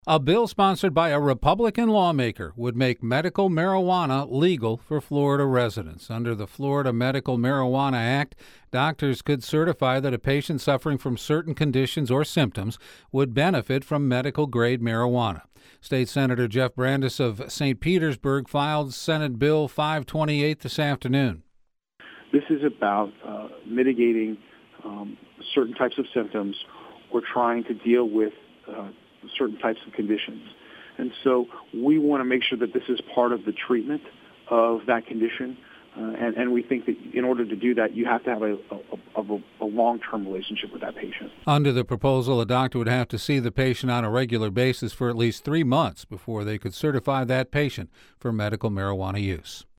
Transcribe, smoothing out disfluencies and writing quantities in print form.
A bill sponsored by a Republican lawmaker would make medical marijuana legal for Florida residents. Under the Florida Medical Marijuana Act, doctors could certify that a patient suffering from certain conditions or symptoms would benefit from medical-grade marijuana. State Senator Jeff Brandes of St. Petersburg filed Senate Bill 528 this afternoon. This is about mitigating certain types of symptoms or trying to deal with certain types of conditions. And so we want to make sure that this is part of the treatment of that condition. And we think that in order to do that, you have to have a long-term relationship with that patient. Under the proposal, a doctor would have to see the patient on a regular basis for at least 3 months before they could certify that patient for medical marijuana use.